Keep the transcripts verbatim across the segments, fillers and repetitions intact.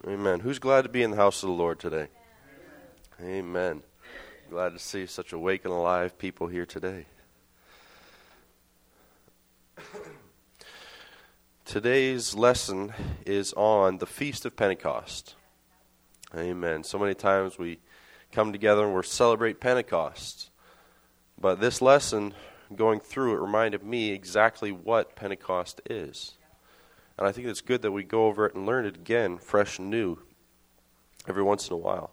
Amen. Who's glad to be in the house of the Lord today? Amen. Amen. Glad to see such awake and alive people here today. Today's lesson is on the Feast of Pentecost. Amen. So many times we come together and we celebrate Pentecost. But this lesson, going through it, reminded me exactly what Pentecost is. And I think it's good that we go over it and learn it again, fresh and new, every once in a while.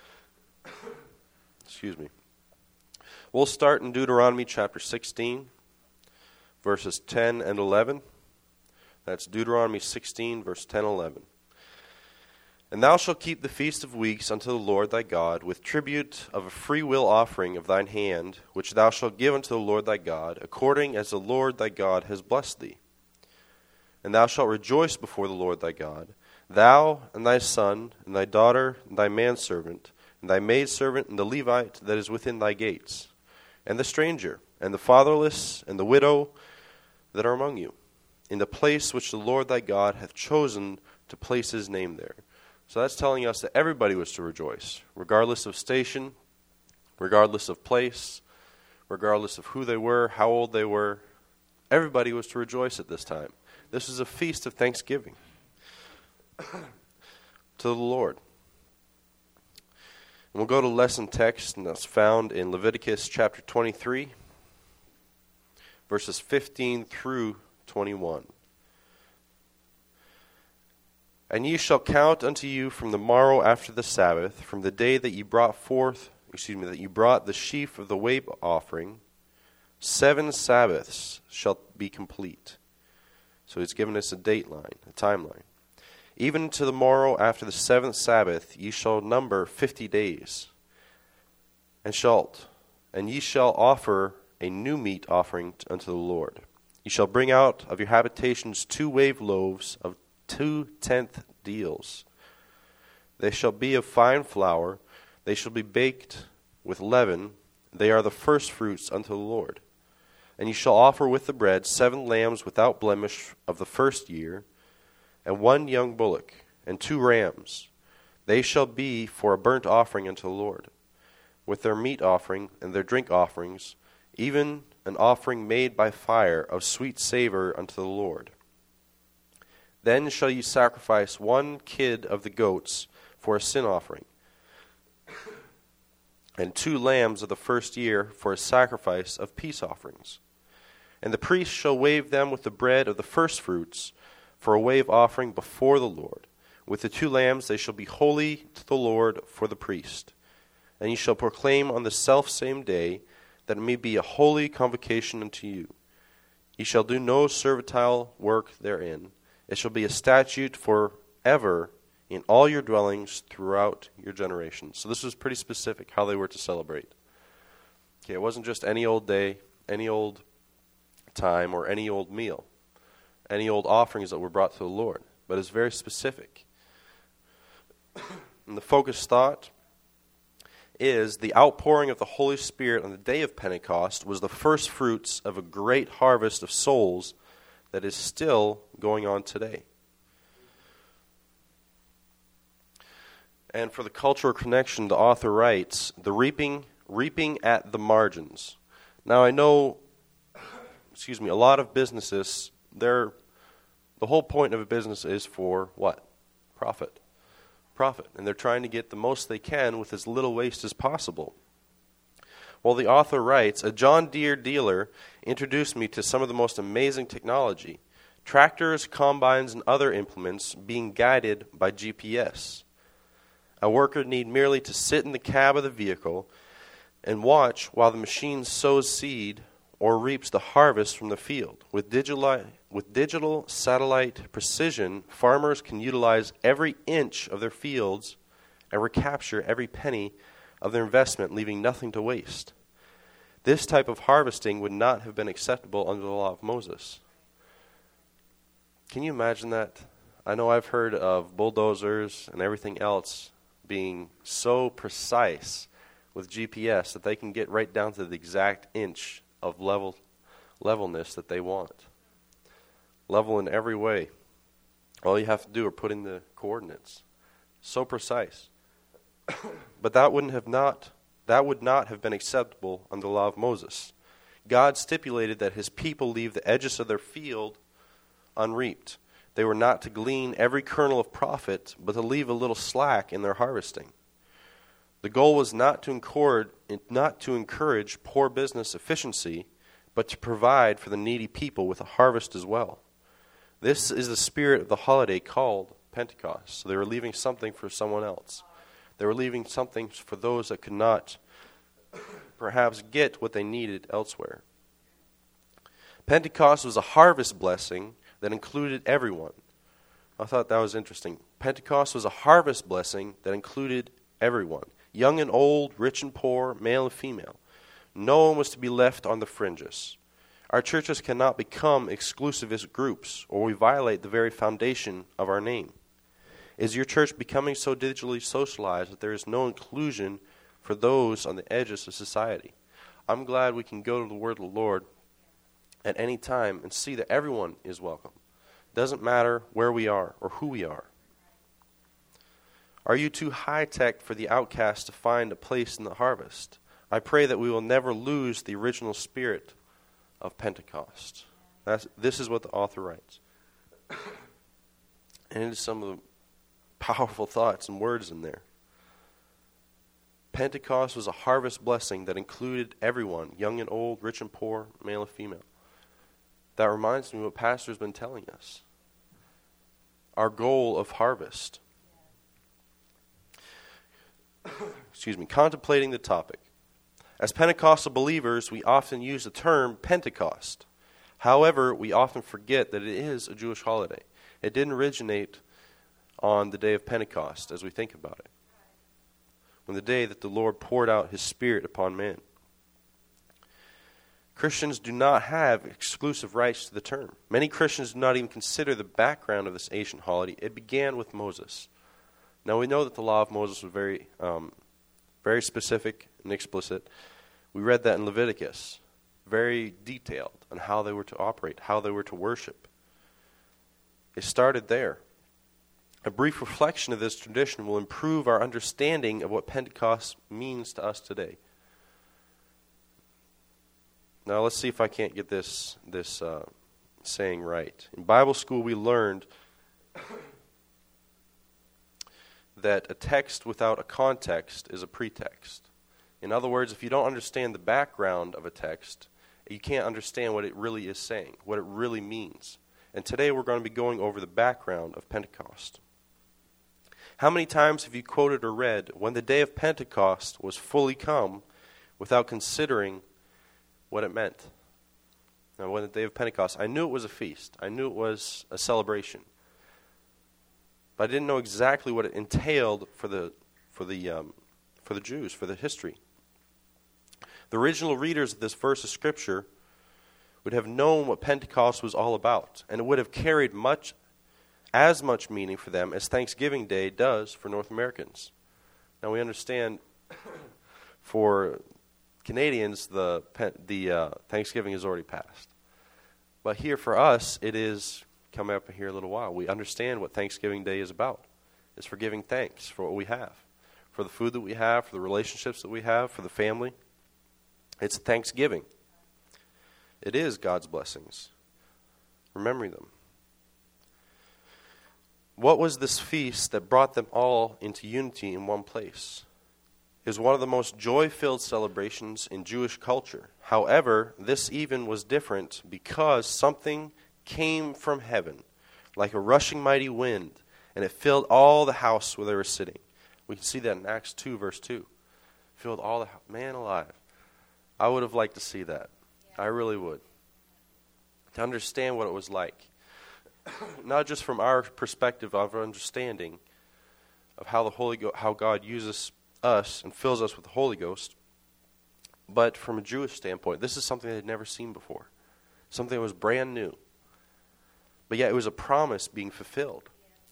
Excuse me. We'll start in Deuteronomy chapter sixteen, verses ten and eleven. That's Deuteronomy sixteen, verse ten and eleven. And thou shalt keep the feast of weeks unto the Lord thy God, with tribute of a freewill offering of thine hand, which thou shalt give unto the Lord thy God, according as the Lord thy God has blessed thee. And thou shalt rejoice before the Lord thy God, thou and thy son, and thy daughter, and thy manservant, and thy maidservant, and the Levite that is within thy gates, and the stranger, and the fatherless, and the widow that are among you, in the place which the Lord thy God hath chosen to place his name there. So that's telling us that everybody was to rejoice, regardless of station, regardless of place, regardless of who they were, how old they were. Everybody was to rejoice at this time. This is a feast of thanksgiving to the Lord. And we'll go to lesson text, and that's found in Leviticus chapter twenty-three, verses fifteen through twenty-one. And ye shall count unto you from the morrow after the Sabbath, from the day that ye brought forth, excuse me, that ye brought the sheaf of the wave offering, seven Sabbaths shall be complete. So he's given us a date line, a timeline. Even to the morrow after the seventh Sabbath ye shall number fifty days, and shalt, and ye shall offer a new meat offering unto the Lord. Ye shall bring out of your habitations two wave loaves of two tenth deals. They shall be of fine flour, they shall be baked with leaven, they are the first fruits unto the Lord. And ye shall offer with the bread seven lambs without blemish of the first year, and one young bullock, and two rams. They shall be for a burnt offering unto the Lord, with their meat offering and their drink offerings, even an offering made by fire of sweet savor unto the Lord. Then shall ye sacrifice one kid of the goats for a sin offering, and two lambs of the first year for a sacrifice of peace offerings. And the priest shall wave them with the bread of the firstfruits for a wave offering before the Lord. With the two lambs they shall be holy to the Lord for the priest. And ye shall proclaim on the selfsame day that it may be a holy convocation unto you. Ye shall do no servile work therein. It shall be a statute forever in all your dwellings throughout your generations. So this was pretty specific how they were to celebrate. Okay, it wasn't just any old day, any old time, or any old meal, any old offerings that were brought to the Lord, but it's very specific. And the focus thought is the outpouring of the Holy Spirit on the day of Pentecost was the first fruits of a great harvest of souls that is still going on today. And for the cultural connection, the author writes, the reaping, reaping at the margins. Now I know, excuse me, a lot of businesses, they're, the whole point of a business is for what? Profit. Profit. And they're trying to get the most they can with as little waste as possible. Well, the author writes, a John Deere dealer introduced me to some of the most amazing technology. Tractors, combines, and other implements being guided by G P S. A worker need merely to sit in the cab of the vehicle and watch while the machine sows seed or reaps the harvest from the field. With digital, with digital satellite precision, farmers can utilize every inch of their fields and recapture every penny of their investment, leaving nothing to waste. This type of harvesting would not have been acceptable under the law of Moses. Can you imagine that? I know I've heard of bulldozers and everything else being so precise with G P S that they can get right down to the exact inch of level levelness that they want. Level in every way. All you have to do are put in the coordinates. So precise. But that wouldn't have not that would not have been acceptable under the law of Moses. God stipulated that his people leave the edges of their field unreaped. They were not to glean every kernel of profit, but to leave a little slack in their harvesting. The goal was not to encourage, not to encourage poor business efficiency, but to provide for the needy people with a harvest as well. This is the spirit of the holiday called Pentecost. So they were leaving something for someone else. They were leaving something for those that could not perhaps get what they needed elsewhere. Pentecost was a harvest blessing that included everyone. I thought that was interesting. Pentecost was a harvest blessing that included everyone. Young and old, rich and poor, male and female. No one was to be left on the fringes. Our churches cannot become exclusivist groups, or we violate the very foundation of our name. Is your church becoming so digitally socialized that there is no inclusion for those on the edges of society? I'm glad we can go to the Word of the Lord at any time and see that everyone is welcome. It doesn't matter where we are or who we are. Are you too high-tech for the outcast to find a place in the harvest? I pray that we will never lose the original spirit of Pentecost. That's, this is what the author writes. And it is some of the powerful thoughts and words in there. Pentecost was a harvest blessing that included everyone, young and old, rich and poor, male and female. That reminds me of what Pastor's been telling us. Our goal of harvest. Excuse me, contemplating the topic. As Pentecostal believers, we often use the term Pentecost. However, we often forget that it is a Jewish holiday. It didn't originate on the day of Pentecost as we think about it. On the day that the Lord poured out his Spirit upon man. Christians do not have exclusive rights to the term. Many Christians do not even consider the background of this ancient holiday. It began with Moses. Now we know that the law of Moses was very, um, very specific and explicit. We read that in Leviticus. Very detailed on how they were to operate, how they were to worship. It started there. A brief reflection of this tradition will improve our understanding of what Pentecost means to us today. Now let's see if I can't get this this uh, saying right. In Bible school we learned that a text without a context is a pretext. In other words, if you don't understand the background of a text, you can't understand what it really is saying, what it really means. And today we're going to be going over the background of Pentecost. How many times have you quoted or read, when the day of Pentecost was fully come, without considering what it meant? Now, when the day of Pentecost, I knew it was a feast. I knew it was a celebration. But I didn't know exactly what it entailed for the for the um, for the Jews, for the history. The original readers of this verse of Scripture would have known what Pentecost was all about, and it would have carried much as much meaning for them as Thanksgiving Day does for North Americans. Now we understand for Canadians the the uh, Thanksgiving has already passed, but here for us it is coming up here a little while. We understand what Thanksgiving Day is about. It's for giving thanks for what we have, for the food that we have, for the relationships that we have, for the family. It's Thanksgiving. It is God's blessings. Remembering them. What was this feast that brought them all into unity in one place? It was one of the most joy-filled celebrations in Jewish culture. However, this even was different because something came from heaven like a rushing mighty wind, and it filled all the house where they were sitting. We can see that in Acts two, verse two. Filled all the house. Man alive. I would have liked to see that. Yeah. I really would. To understand what it was like. Not just from our perspective of understanding of how the Holy Go- how God uses us and fills us with the Holy Ghost, but from a Jewish standpoint, this is something they had never seen before. Something that was brand new. But yet it was a promise being fulfilled.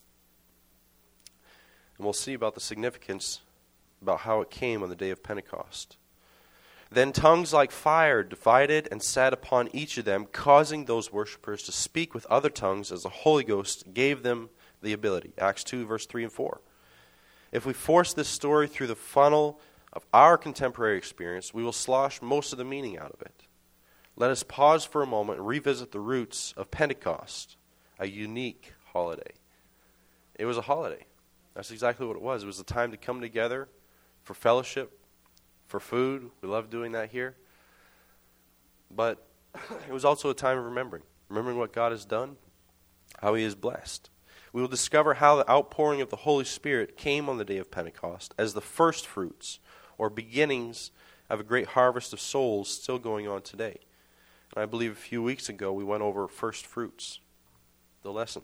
And we'll see about the significance, about how it came on the day of Pentecost. Then tongues like fire divided and sat upon each of them, causing those worshipers to speak with other tongues as the Holy Ghost gave them the ability. Acts two, verse three and four. If we force this story through the funnel of our contemporary experience, we will slosh most of the meaning out of it. Let us pause for a moment and revisit the roots of Pentecost, a unique holiday. It was a holiday. That's exactly what it was. It was a time to come together for fellowship, for food. We love doing that here. But it was also a time of remembering. Remembering what God has done, how He has blessed. We will discover how the outpouring of the Holy Spirit came on the day of Pentecost as the first fruits or beginnings of a great harvest of souls still going on today. And I believe a few weeks ago we went over first fruits, the lesson.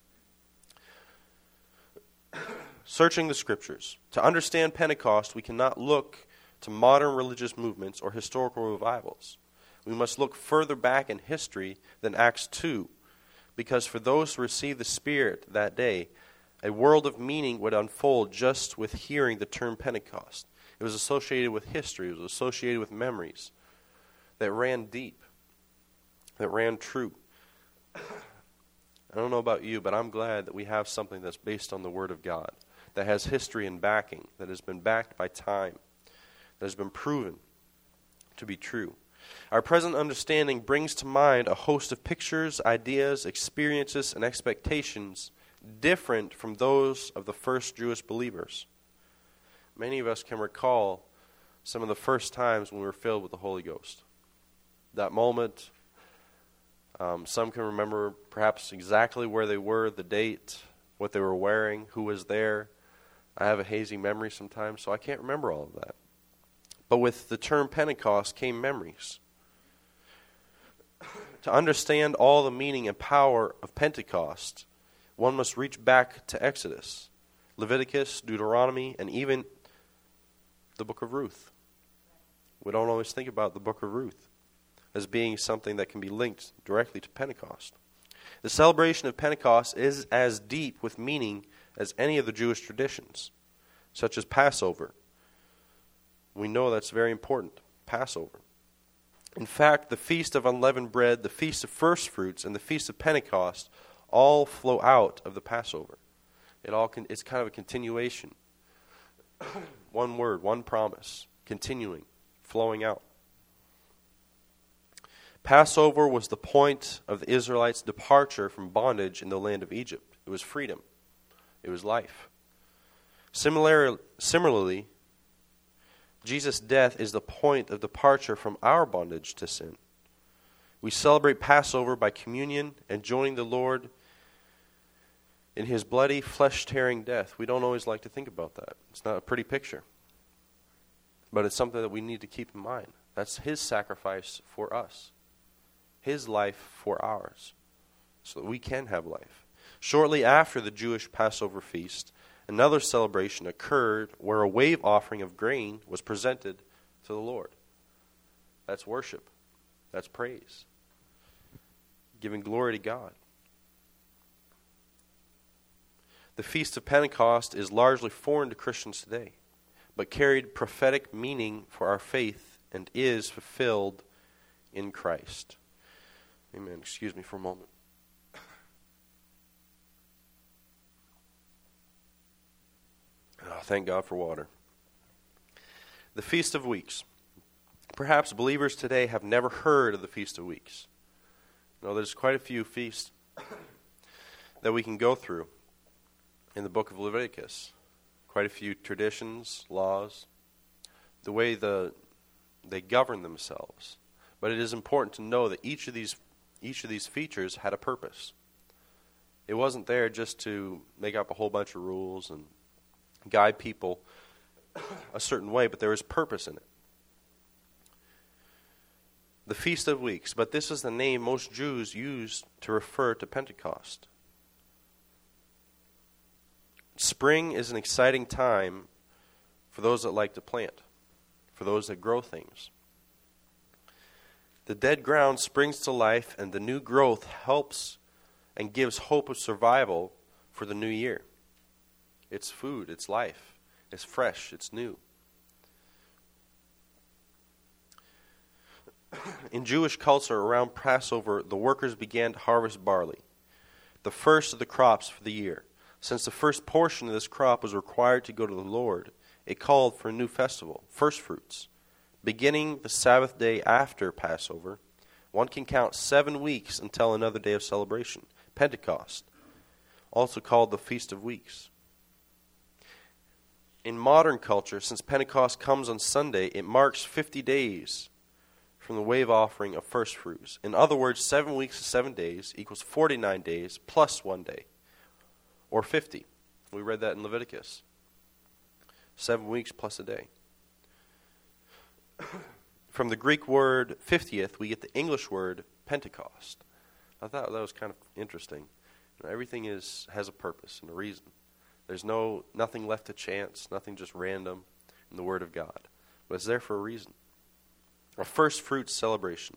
Searching the Scriptures. To understand Pentecost, we cannot look to modern religious movements or historical revivals. We must look further back in history than Acts two, because for those who received the Spirit that day, a world of meaning would unfold just with hearing the term Pentecost. It was associated with history. It was associated with memories that ran deep, that ran true. I don't know about you, but I'm glad that we have something that's based on the Word of God, that has history and backing, that has been backed by time, that has been proven to be true. Our present understanding brings to mind a host of pictures, ideas, experiences, and expectations different from those of the first Jewish believers. Many of us can recall some of the first times when we were filled with the Holy Ghost. That moment, um, some can remember perhaps exactly where they were, the date, what they were wearing, who was there. I have a hazy memory sometimes, so I can't remember all of that. But with the term Pentecost came memories. To understand all the meaning and power of Pentecost, one must reach back to Exodus, Leviticus, Deuteronomy, and even the book of Ruth. We don't always think about the book of Ruth as being something that can be linked directly to Pentecost. The celebration of Pentecost is as deep with meaning as any of the Jewish traditions, such as Passover. We know that's very important, Passover. In fact, the Feast of Unleavened Bread, the Feast of First Fruits, and the Feast of Pentecost all flow out of the Passover. It all con- it's kind of a continuation. One word, one promise, continuing, flowing out. Passover was the point of the Israelites' departure from bondage in the land of Egypt. It was freedom. It was life. Similar, similarly, Jesus' death is the point of departure from our bondage to sin. We celebrate Passover by communion and joining the Lord in His bloody, flesh-tearing death. We don't always like to think about that. It's not a pretty picture. But it's something that we need to keep in mind. That's His sacrifice for us. His life for ours. So that we can have life. Shortly after the Jewish Passover feast, another celebration occurred where a wave offering of grain was presented to the Lord. That's worship. That's praise. Giving glory to God. The Feast of Pentecost is largely foreign to Christians today, but carried prophetic meaning for our faith and is fulfilled in Christ. Amen. Excuse me for a moment. Oh, thank God for water. The Feast of Weeks. Perhaps believers today have never heard of the Feast of Weeks. You know, there's quite a few feasts that we can go through in the book of Leviticus. Quite a few traditions, laws, the way the they govern themselves. But it is important to know that each of these each of these features had a purpose. It wasn't there just to make up a whole bunch of rules and guide people a certain way, but there is purpose in it. The Feast of Weeks, but this is the name most Jews use to refer to Pentecost. Spring is an exciting time for those that like to plant, for those that grow things. The dead ground springs to life, and the new growth helps and gives hope of survival for the new year. It's food, it's life, it's fresh, it's new. In Jewish culture around Passover, the workers began to harvest barley, the first of the crops for the year. Since the first portion of this crop was required to go to the Lord, it called for a new festival, first fruits. Beginning the Sabbath day after Passover, one can count seven weeks until another day of celebration, Pentecost, also called the Feast of Weeks. In modern culture, since Pentecost comes on Sunday, it marks fifty days from the wave offering of first fruits. In other words, seven weeks to seven days equals forty-nine days plus one day, or fifty. We read that in Leviticus. Seven weeks plus a day. From the Greek word fiftieth, we get the English word Pentecost. I thought that was kind of interesting. You know, everything is has a purpose and a reason. There's no nothing left to chance, nothing just random in the Word of God. But it's there for a reason. A first fruits celebration.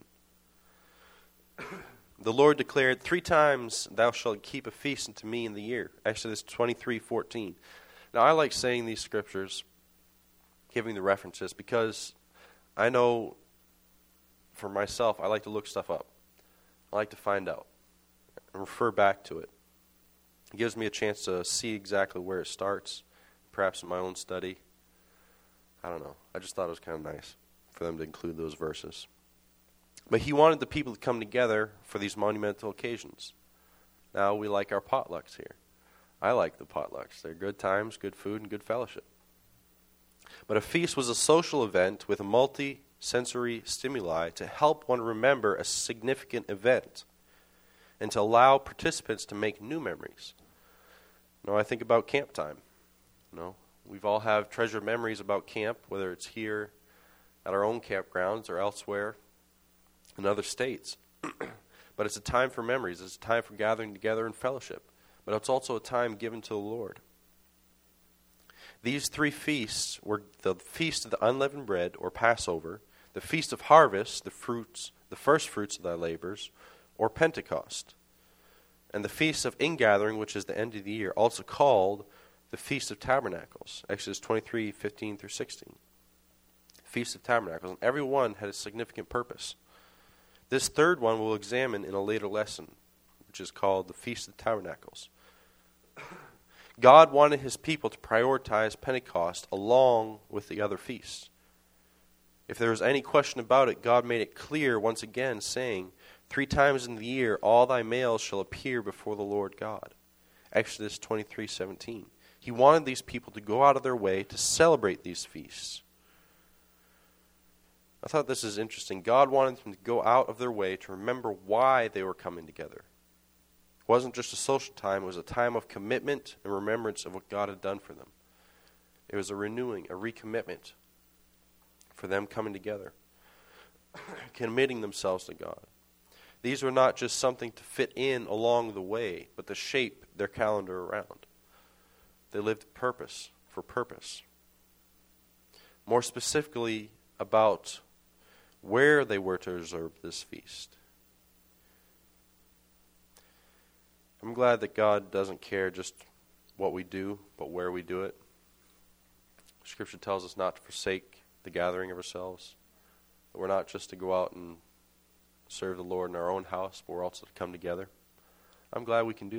The Lord declared, three times thou shalt keep a feast unto me in the year. Exodus twenty-three fourteen. Now I like saying these scriptures, giving the references, because I know for myself, I like to look stuff up. I like to find out and refer back to it. It gives me a chance to see exactly where it starts, perhaps in my own study. I don't know. I just thought it was kind of nice for them to include those verses. But he wanted the people to come together for these monumental occasions. Now we like our potlucks here. I like the potlucks. They're good times, good food, and good fellowship. But a feast was a social event with a multi-sensory stimuli to help one remember a significant event and to allow participants to make new memories. You know, I think about camp time. You know, we've all have treasured memories about camp, whether it's here at our own campgrounds or elsewhere in other states. But it's a time for memories. It's a time for gathering together in fellowship. But it's also a time given to the Lord. These three feasts were the Feast of the Unleavened Bread, or Passover, the Feast of Harvest, the fruits, the first fruits of thy labors, or Pentecost, and the Feast of Ingathering, which is the end of the year, also called the Feast of Tabernacles, Exodus twenty-three fifteen through sixteen. Feast of Tabernacles, and every one had a significant purpose. This third one we'll examine in a later lesson, which is called the Feast of Tabernacles. God wanted his people to prioritize Pentecost along with the other feasts. If there was any question about it, God made it clear once again, saying, three times in the year all thy males shall appear before the Lord God. Exodus twenty-three seventeen. He wanted these people to go out of their way to celebrate these feasts. I thought this is interesting. God wanted them to go out of their way to remember why they were coming together. It wasn't just a social time. It was a time of commitment and remembrance of what God had done for them. It was a renewing, a recommitment for them coming together, committing themselves to God. These were not just something to fit in along the way, but to shape their calendar around. They lived purpose for purpose. More specifically about where they were to observe this feast. I'm glad that God doesn't care just what we do, but where we do it. Scripture tells us not to forsake the gathering of ourselves. That we're not just to go out and serve the Lord in our own house, but we're also to come together. I'm glad we can do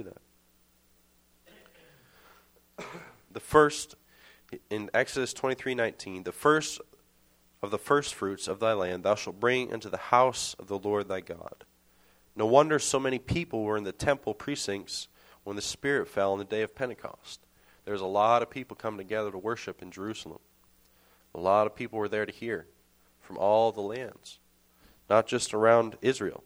that. The first, in Exodus twenty-three nineteen, the first of the first fruits of thy land thou shalt bring into the house of the Lord thy God. No wonder so many people were in the temple precincts when the Spirit fell on the day of Pentecost. There's a lot of people come together to worship in Jerusalem. A lot of people were there to hear from all the lands, not just around Israel.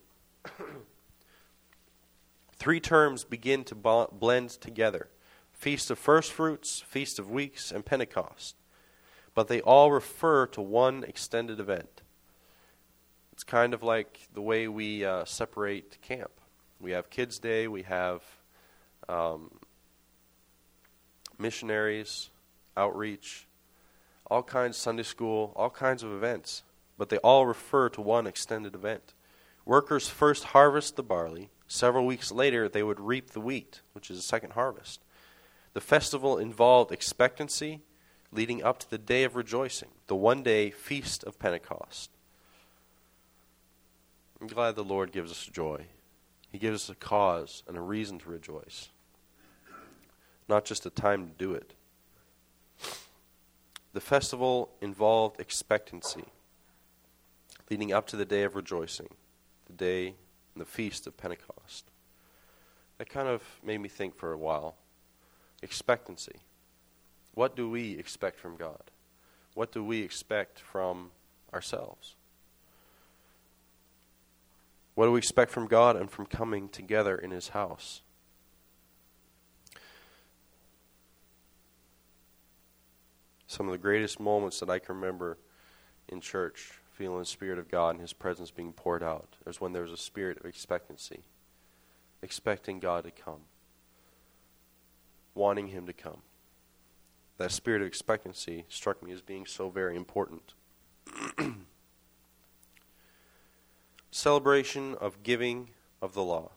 Three terms begin to blend together: Feast of First Fruits, Feast of Weeks, and Pentecost. But they all refer to one extended event. It's kind of like the way we uh, separate camp. We have Kids Day, we have um, missionaries, outreach, all kinds, Sunday school, all kinds of events. But they all refer to one extended event. Workers first harvest the barley. Several weeks later, they would reap the wheat, which is a second harvest. The festival involved expectancy leading up to the day of rejoicing, the one-day feast of Pentecost. I'm glad the Lord gives us joy. He gives us a cause and a reason to rejoice. not just a time to do it. The festival involved expectancy, leading up to the day of rejoicing, the day and the feast of Pentecost. That kind of made me think for a while. Expectancy. What do we expect from God? What do we expect from ourselves? What do we expect from God and from coming together in His house? Some of the greatest moments that I can remember in church, feeling the Spirit of God and His presence being poured out, is when there was a spirit of expectancy, expecting God to come, wanting Him to come. That spirit of expectancy struck me as being so very important. Celebration of giving of the law.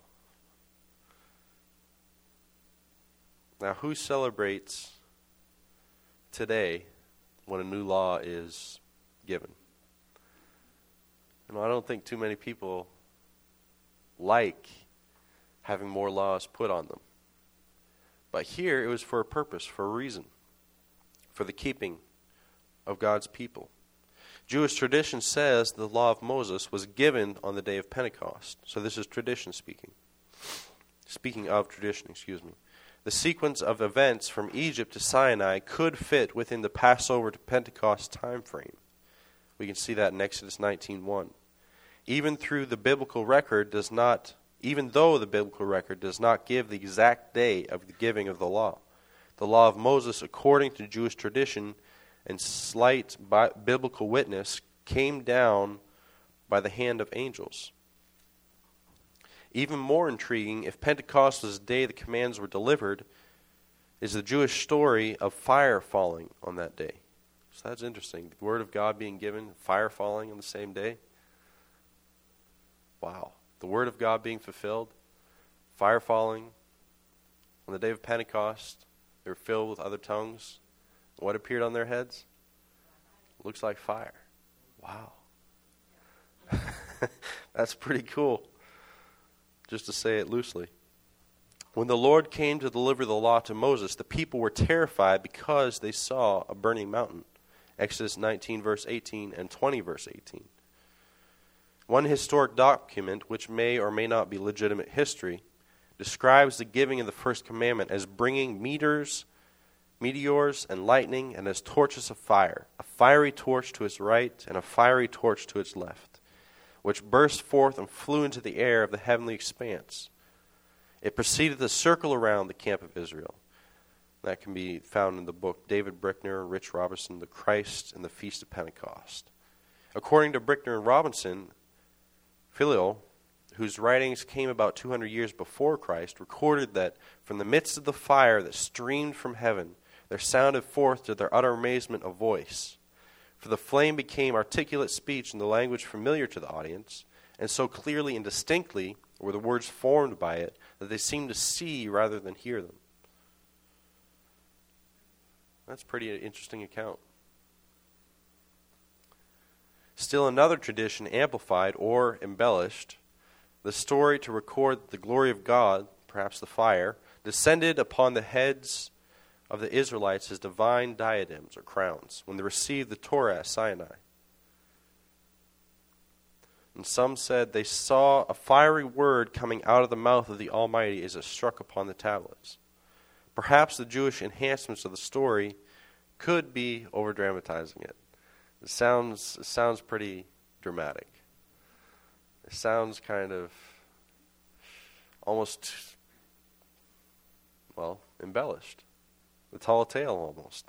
Now, who celebrates today when a new law is given? You know, I don't think too many people like having more laws put on them. But here it was for a purpose, for a reason, for the keeping of God's people. Jewish tradition says the law of Moses was given on the day of Pentecost. So this is tradition speaking. Speaking of tradition, excuse me. The sequence of events from Egypt to Sinai could fit within the Passover to Pentecost time frame. We can see that in Exodus nineteen one. Even through the biblical record does not, even though the biblical record does not give the exact day of the giving of the law. The law of Moses, according to Jewish tradition and slight bi- biblical witness, came down by the hand of angels. Even more intriguing, if Pentecost was the day the commands were delivered, is the Jewish story of fire falling on that day. So that's interesting. The word of God being given, fire falling on the same day. Wow. The word of God being fulfilled, fire falling on the day of Pentecost. They were filled with other tongues. What appeared on their heads? Looks like fire. Wow. That's pretty cool, just to say it loosely. When the Lord came to deliver the law to Moses, the people were terrified because they saw a burning mountain. Exodus nineteen, verse eighteen, and twenty, verse eighteen. One historic document, which may or may not be legitimate history, describes the giving of the first commandment as bringing meteors, meteors and lightning, and as torches of fire, a fiery torch to its right and a fiery torch to its left, which burst forth and flew into the air of the heavenly expanse. It proceeded to circle around the camp of Israel. That can be found in the book David Brickner, Rich Robertson, The Christ and the Feast of Pentecost. According to Brickner and Robinson, Philo, whose writings came about two hundred years before Christ, recorded that from the midst of the fire that streamed from heaven, there sounded forth to their utter amazement a voice. For the flame became articulate speech in the language familiar to the audience, and so clearly and distinctly were the words formed by it that they seemed to see rather than hear them. That's a pretty interesting account. Still another tradition amplified or embellished the story to record that the glory of God, perhaps the fire, descended upon the heads of the Israelites as divine diadems or crowns when they received the Torah at Sinai. And some said they saw a fiery word coming out of the mouth of the Almighty as it struck upon the tablets. Perhaps the Jewish enhancements of the story could be over-dramatizing it. It sounds, it sounds pretty dramatic. It sounds kind of almost, well, embellished. The tall tale almost.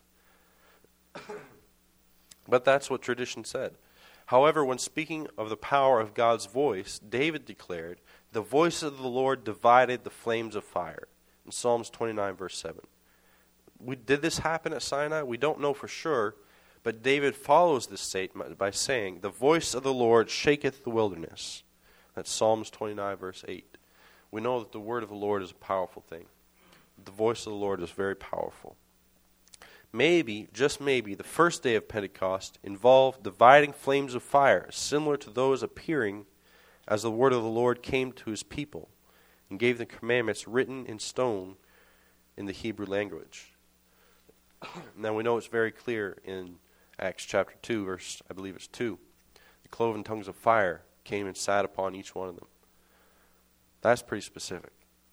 But that's what tradition said. However, when speaking of the power of God's voice, David declared, "The voice of the Lord divided the flames of fire," in Psalms twenty-nine, verse seven. We, did this happen at Sinai? We don't know for sure, but David follows this statement by saying, "The voice of the Lord shaketh the wilderness." That's Psalms twenty-nine, verse eight. We know that the word of the Lord is a powerful thing. The voice of the Lord is very powerful. Maybe, just maybe, the first day of Pentecost involved dividing flames of fire, similar to those appearing as the word of the Lord came to his people and gave the commandments written in stone in the Hebrew language. Now we know it's very clear in Acts chapter two, verse, I believe it's two. The cloven tongues of fire came and sat upon each one of them. That's pretty specific.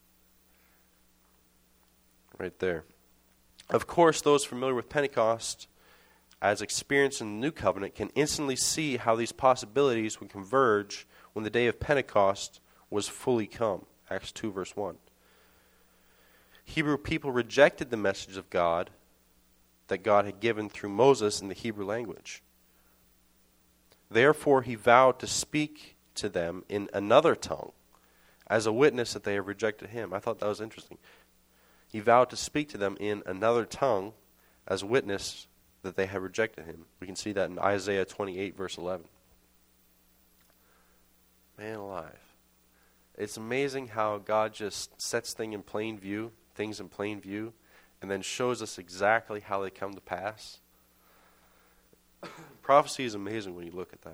Right there. Of course, those familiar with Pentecost as experienced in the New Covenant can instantly see how these possibilities would converge when the day of Pentecost was fully come. Acts two, verse one. Hebrew people rejected the message of God that God had given through Moses in the Hebrew language. Therefore, he vowed to speak to them in another tongue as a witness that they have rejected him. I thought that was interesting. He vowed to speak to them in another tongue as a witness that they had rejected him. We can see that in Isaiah twenty-eight, verse eleven. Man alive. It's amazing how God just sets things in plain view, things in plain view, and then shows us exactly how they come to pass. Prophecy is amazing when you look at that.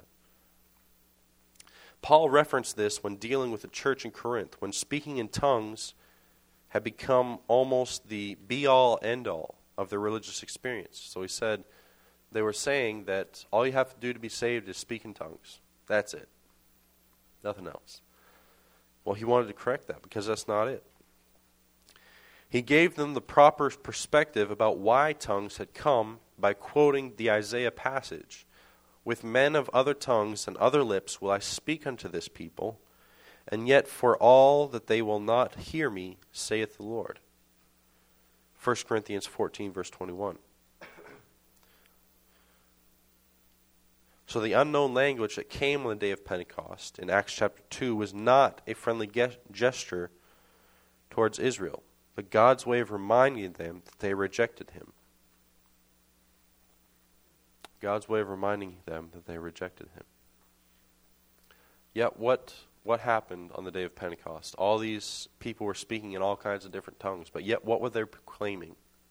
Paul referenced this when dealing with the church in Corinth, when speaking in tongues had become almost the be-all, end-all of their religious experience. So he said, they were saying that all you have to do to be saved is speak in tongues. That's it. Nothing else. Well, he wanted to correct that because that's not it. He gave them the proper perspective about why tongues had come by quoting the Isaiah passage. With men of other tongues and other lips will I speak unto this people, and yet for all that they will not hear me, saith the Lord. First Corinthians fourteen, verse twenty-one. So the unknown language that came on the day of Pentecost in Acts chapter two was not a friendly ge- gesture towards Israel, but God's way of reminding them that they rejected him. God's way of reminding them that they rejected him. Yet what what happened on the day of Pentecost? All these people were speaking in all kinds of different tongues, but yet what were they proclaiming?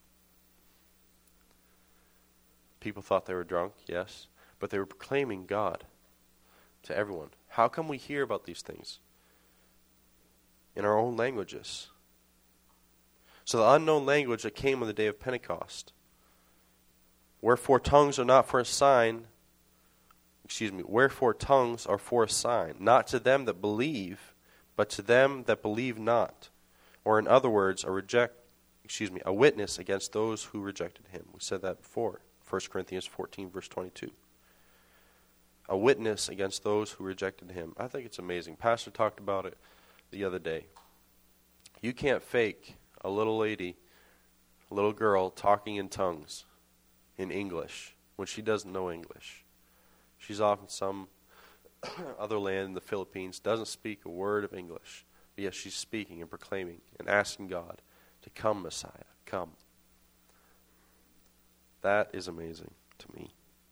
People thought they were drunk, yes, but they were proclaiming God to everyone. How come we hear about these things in our own languages? So the unknown language that came on the day of Pentecost. Wherefore tongues are not for a sign, excuse me, wherefore tongues are for a sign, not to them that believe, but to them that believe not. Or in other words, a reject, excuse me, a witness against those who rejected him. We said that before, First Corinthians fourteen, verse twenty-two. A witness against those who rejected him. I think it's amazing. Pastor talked about it the other day. You can't fake a little lady, a little girl talking in tongues in English when she doesn't know English. She's off in some other land in the Philippines, doesn't speak a word of English, but yet she's speaking and proclaiming and asking God to come, Messiah, come. That is amazing to me.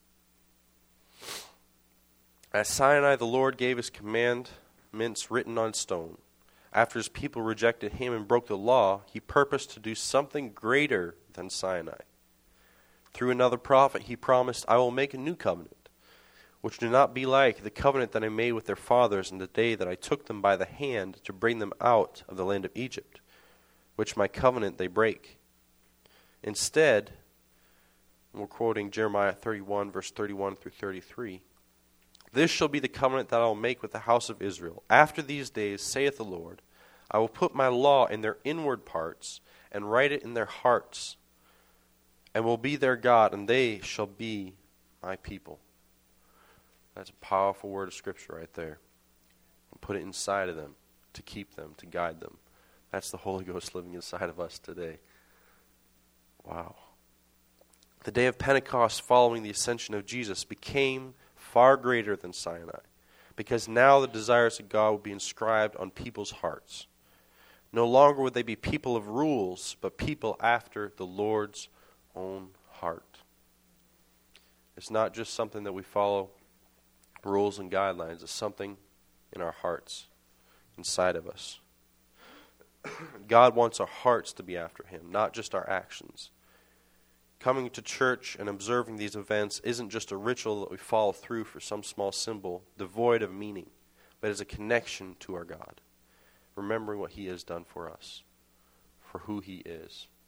At Sinai, the Lord gave his commandments written on stone. After his people rejected him and broke the law, he purposed to do something greater than Sinai. Through another prophet, he promised, I will make a new covenant, which do not be like the covenant that I made with their fathers in the day that I took them by the hand to bring them out of the land of Egypt, which my covenant they break. Instead, and we're quoting Jeremiah thirty-one, verse thirty-one through thirty-three, this shall be the covenant that I will make with the house of Israel. After these days, saith the Lord, I will put my law in their inward parts and write it in their hearts, and will be their God, and they shall be my people. That's a powerful word of Scripture right there. I'll put it inside of them to keep them, to guide them. That's the Holy Ghost living inside of us today. Wow. The day of Pentecost following the ascension of Jesus became far greater than Sinai, because now the desires of God would be inscribed on people's hearts. No longer would they be people of rules, but people after the Lord's own heart. It's not just something that we follow rules and guidelines. It's something in our hearts, inside of us. God wants our hearts to be after him, not just our actions. Coming to church and observing these events isn't just a ritual that we follow through for some small symbol devoid of meaning, but is a connection to our God, remembering what he has done for us, for who he is,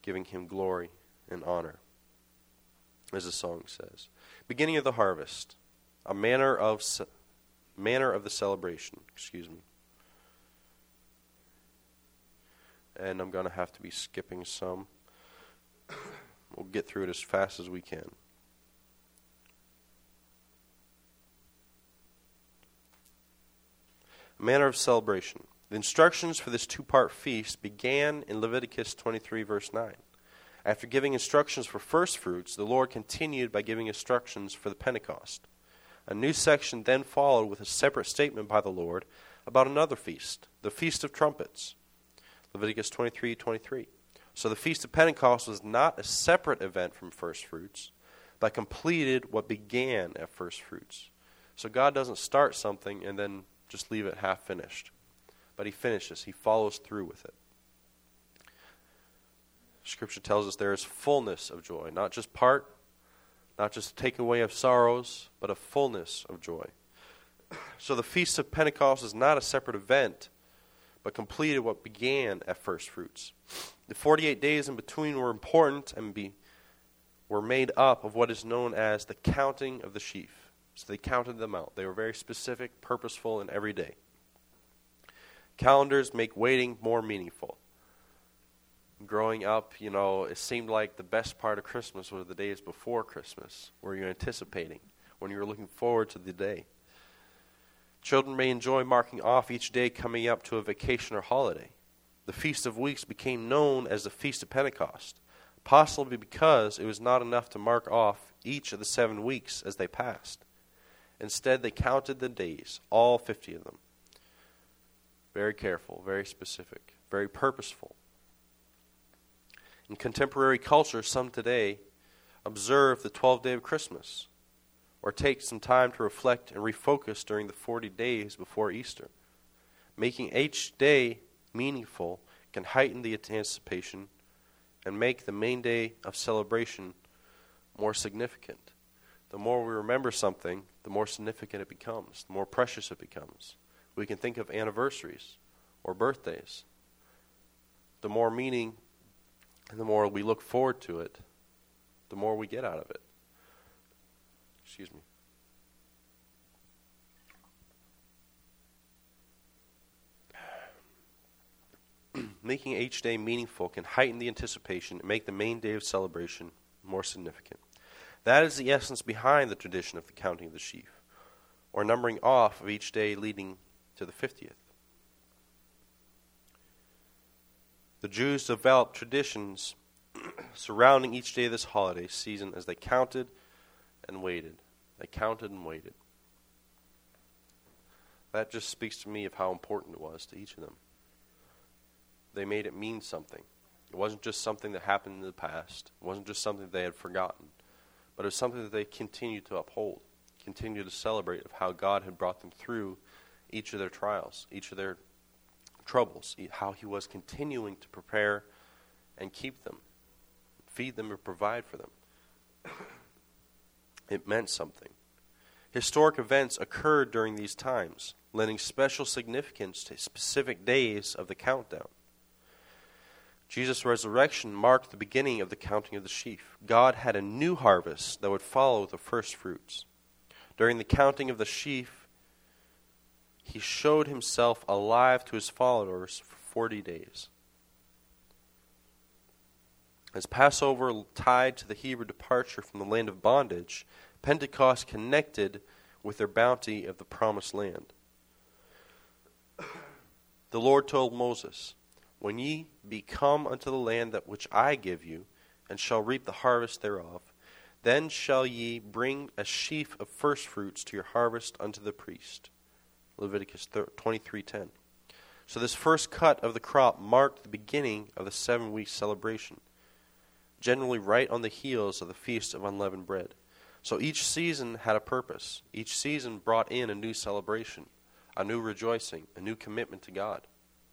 giving him glory and honor, as the song says. Beginning of the harvest, a manner of ce- manner of the celebration, excuse me. And I'm going to have to be skipping some. We'll get through it as fast as we can. Manner of celebration. The instructions for this two-part feast began in Leviticus twenty-three, verse nine. After giving instructions for first fruits, the Lord continued by giving instructions for the Pentecost. A new section then followed with a separate statement by the Lord about another feast, the Feast of Trumpets. Leviticus twenty-three, twenty-three. So the Feast of Pentecost was not a separate event from first fruits, but completed what began at first fruits. So God doesn't start something and then just leave it half finished. But he finishes. He follows through with it. Scripture tells us there is fullness of joy. Not just part, not just a taking away of sorrows, but a fullness of joy. So the Feast of Pentecost is not a separate event, but completed what began at first fruits. The forty-eight days in between were important and be, were made up of what is known as the counting of the sheaf. So they counted them out. They were very specific, purposeful, and every day. Calendars make waiting more meaningful. Growing up, you know, it seemed like the best part of Christmas was the days before Christmas, where you're anticipating, when you were looking forward to the day. Children may enjoy marking off each day coming up to a vacation or holiday. The Feast of Weeks became known as the Feast of Pentecost, possibly because it was not enough to mark off each of the seven weeks as they passed. Instead, they counted the days, all fifty of them. Very careful, very specific, very purposeful. In contemporary culture, some today observe the twelfth day of Christmas, or take some time to reflect and refocus during the forty days before Easter. Making each day meaningful can heighten the anticipation and make the main day of celebration more significant. The more we remember something, the more significant it becomes, the more precious it becomes. We can think of anniversaries or birthdays. The more meaning and the more we look forward to it, the more we get out of it. Excuse me. Making each day meaningful can heighten the anticipation and make the main day of celebration more significant. That is the essence behind the tradition of the counting of the sheaf, or numbering off of each day leading to the fiftieth. The Jews developed traditions surrounding each day of this holiday season as they counted and waited. They counted and waited. That just speaks to me of how important it was to each of them. They made it mean something. It wasn't just something that happened in the past. It wasn't just something they had forgotten. But it was something that they continued to uphold, continued to celebrate of how God had brought them through each of their trials, each of their troubles, how he was continuing to prepare and keep them, feed them, or provide for them. It meant something. Historic events occurred during these times, lending special significance to specific days of the countdown. Jesus' resurrection marked the beginning of the counting of the sheaf. God had a new harvest that would follow the first fruits. During the counting of the sheaf, he showed himself alive to his followers for forty days. As Passover tied to the Hebrew departure from the land of bondage, Pentecost connected with their bounty of the promised land. The Lord told Moses, "When ye be come unto the land that which I give you, and shall reap the harvest thereof, then shall ye bring a sheaf of firstfruits to your harvest unto the priest." Leviticus twenty-three ten. So this first cut of the crop marked the beginning of the seven-week celebration, generally right on the heels of the Feast of Unleavened Bread. So each season had a purpose. Each season brought in a new celebration, a new rejoicing, a new commitment to God.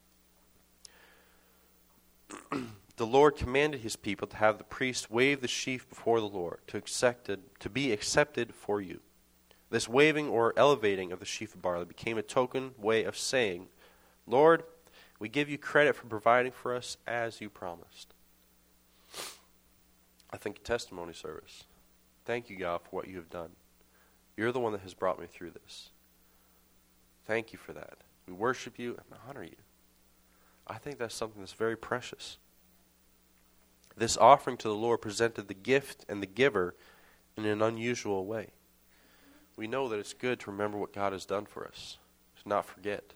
The Lord commanded his people to have the priest wave the sheaf before the Lord to, accepted, to be accepted for you. This waving or elevating of the sheaf of barley became a token way of saying, "Lord, we give you credit for providing for us as you promised." I think a testimony service. Thank you, God, for what you have done. You're the one that has brought me through this. Thank you for that. We worship you and honor you. I think that's something that's very precious. This offering to the Lord presented the gift and the giver in an unusual way. We know that it's good to remember what God has done for us, to not forget.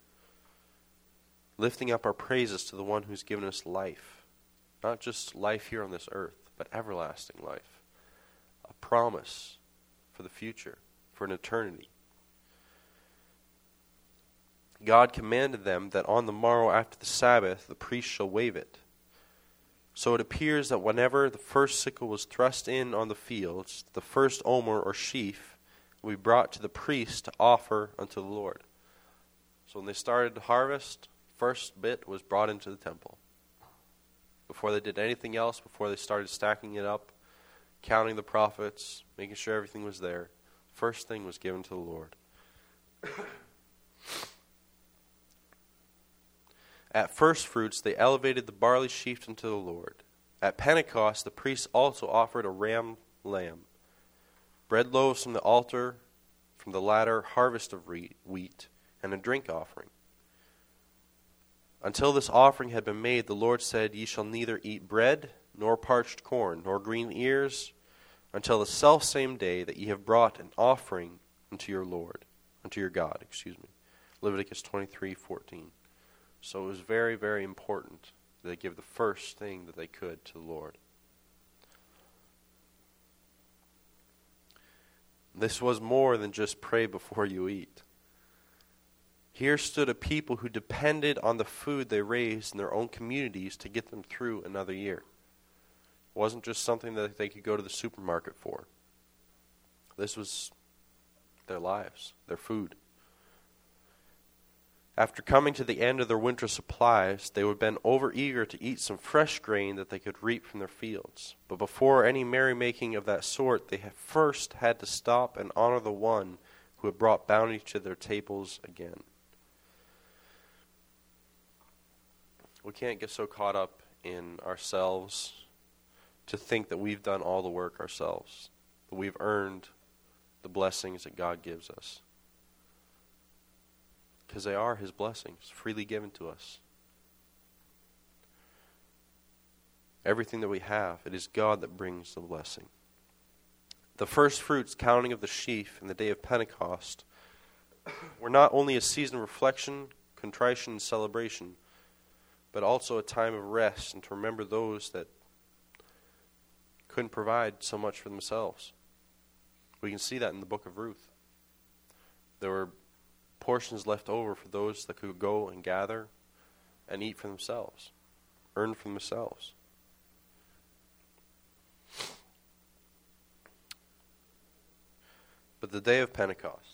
Lifting up our praises to the one who's given us life, not just life here on this earth, but everlasting life, a promise for the future, for an eternity. God commanded them that on the morrow after the Sabbath the priest shall wave it. So it appears that whenever the first sickle was thrust in on the fields, the first omer or sheaf will be brought to the priest to offer unto the Lord. So when they started to harvest, first bit was brought into the temple. Before they did anything else, before they started stacking it up, counting the profits, making sure everything was there, first thing was given to the Lord. At first fruits, they elevated the barley sheaf unto the Lord. At Pentecost, the priests also offered a ram lamb, bread loaves from the altar, from the latter harvest of wheat, and a drink offering. Until this offering had been made, the Lord said, Ye shall neither eat bread, nor parched corn, nor green ears, until the selfsame day that ye have brought an offering unto your Lord, unto your God, excuse me. Leviticus twenty-three fourteen. So it was very, very important that they give the first thing that they could to the Lord. This was more than just pray before you eat. Here stood a people who depended on the food they raised in their own communities to get them through another year. It wasn't just something that they could go to the supermarket for. This was their lives, their food. After coming to the end of their winter supplies, they would have been overeager to eat some fresh grain that they could reap from their fields. But before any merrymaking of that sort, they had first had to stop and honor the one who had brought bounty to their tables again. We can't get so caught up in ourselves to think that we've done all the work ourselves, that we've earned the blessings that God gives us. Because they are His blessings, freely given to us. Everything that we have, it is God that brings the blessing. The first fruits, counting of the sheaf in the day of Pentecost, were not only a season of reflection, contrition, and celebration, but also a time of rest and to remember those that couldn't provide so much for themselves. We can see that in the book of Ruth. There were portions left over for those that could go and gather and eat for themselves, earn for themselves. But the day of Pentecost,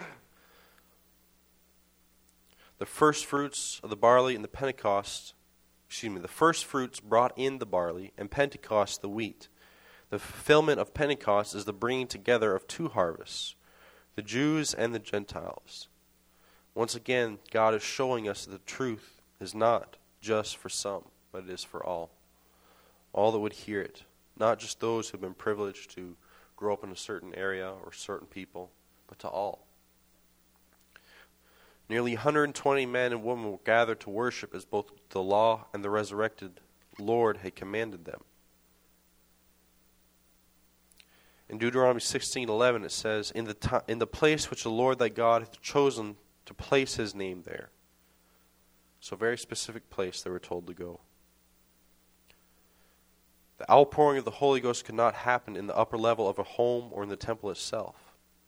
the first fruits of the barley and the Pentecost, excuse me, the first fruits brought in the barley and Pentecost the wheat. The fulfillment of Pentecost is the bringing together of two harvests, the Jews and the Gentiles. Once again, God is showing us that the truth is not just for some, but it is for all. All that would hear it. Not just those who have been privileged to grow up in a certain area or certain people, but to all. Nearly one hundred twenty men and women were gathered to worship as both the law and the resurrected Lord had commanded them. In Deuteronomy sixteen eleven it says, in the, t- in the place which the Lord thy God hath chosen to place His name there. So a very specific place they were told to go. The outpouring of the Holy Ghost could not happen in the upper level of a home or in the temple itself.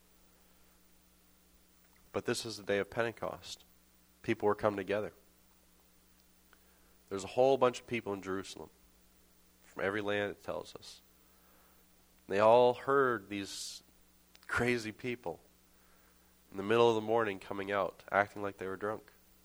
But this is the day of Pentecost. People were come together. There's a whole bunch of people in Jerusalem. From every land, it tells us. They all heard these crazy people in the middle of the morning coming out, acting like they were drunk.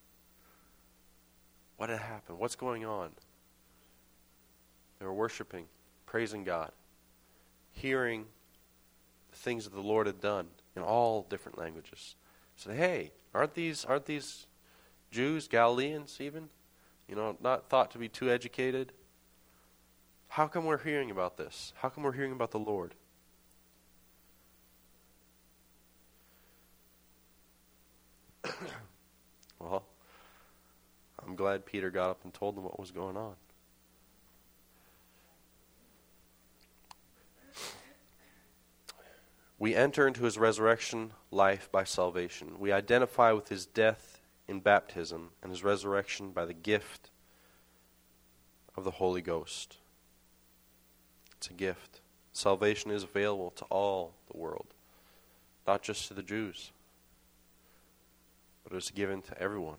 What had happened? What's going on? They were worshiping, praising God, hearing the things that the Lord had done in all different languages. Said, hey, aren't these aren't these Jews, Galileans even? You know, not thought to be too educated? How come we're hearing about this? How come we're hearing about the Lord? Well, I'm glad Peter got up and told them what was going on. We enter into his resurrection life by salvation. We identify with his death in baptism and his resurrection by the gift of the Holy Ghost. It's a gift. Salvation is available to all the world, not just to the Jews, but it's given to everyone.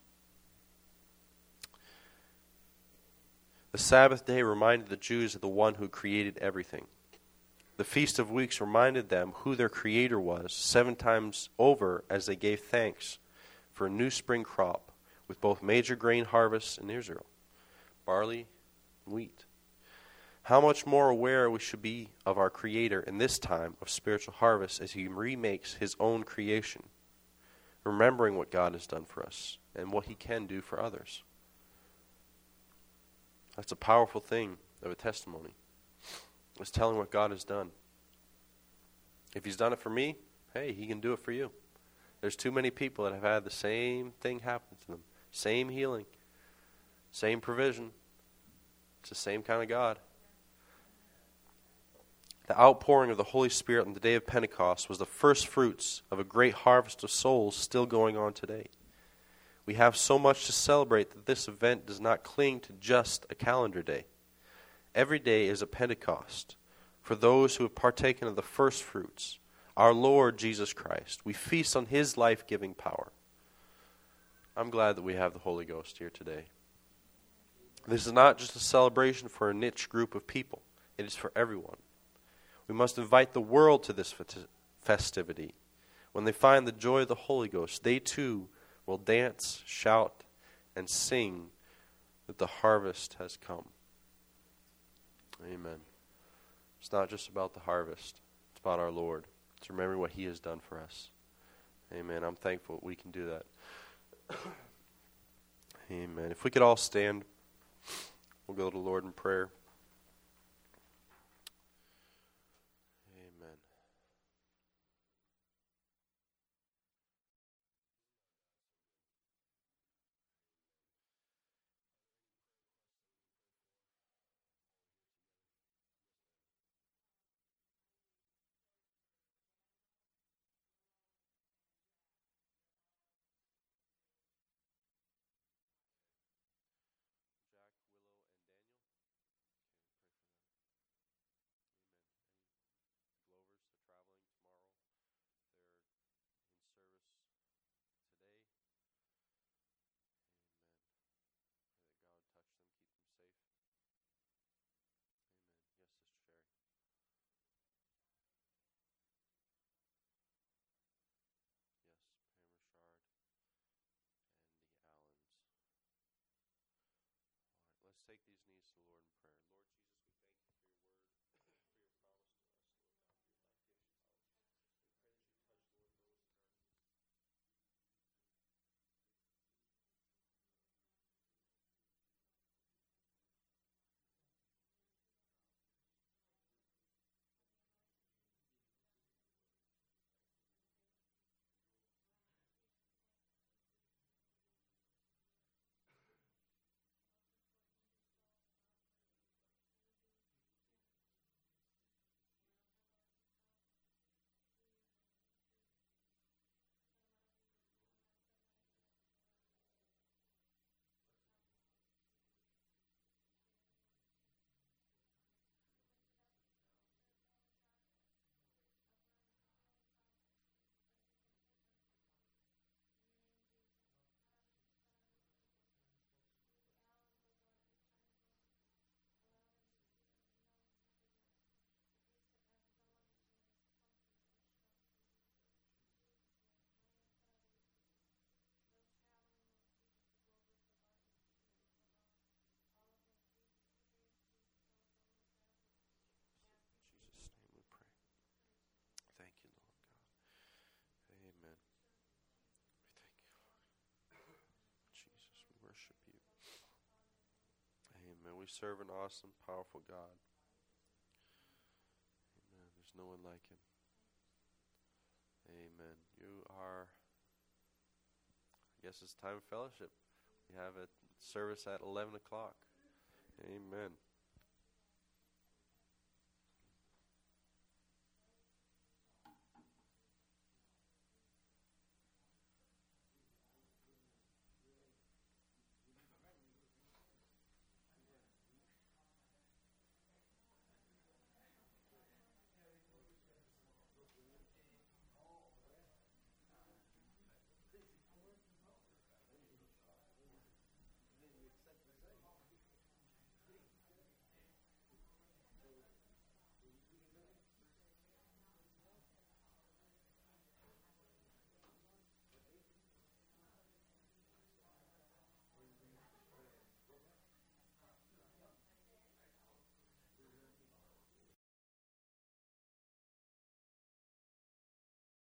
The Sabbath day reminded the Jews of the one who created everything. The Feast of Weeks reminded them who their Creator was seven times over as they gave thanks for a new spring crop with both major grain harvests in Israel, barley and wheat. How much more aware we should be of our Creator in this time of spiritual harvest as He remakes His own creation, remembering what God has done for us and what He can do for others. That's a powerful thing of a testimony. It's telling what God has done. If He's done it for me, hey, He can do it for you. There's too many people that have had the same thing happen to them. Same healing. Same provision. It's the same kind of God. The outpouring of the Holy Spirit on the day of Pentecost was the first fruits of a great harvest of souls still going on today. We have so much to celebrate that this event does not cling to just a calendar day. Every day is a Pentecost for those who have partaken of the first fruits, our Lord Jesus Christ. We feast on His life-giving power. I'm glad that we have the Holy Ghost here today. This is not just a celebration for a niche group of people. It is for everyone. We must invite the world to this festivity. When they find the joy of the Holy Ghost, they too will dance, shout, and sing that the harvest has come. Amen. It's not just about the harvest. It's about our Lord. It's remembering what He has done for us. Amen. I'm thankful that we can do that. Amen. If we could all stand, we'll go to the Lord in prayer. Amen. Let's take these knees to the Lord in prayer. Lord Jesus, we thank you for your word, for your promise to us, Lord God, for your life giving power. We serve an awesome, powerful God. Amen. There's no one like him. Amen. You are, I guess it's time of fellowship. We have a service at eleven o'clock. Amen.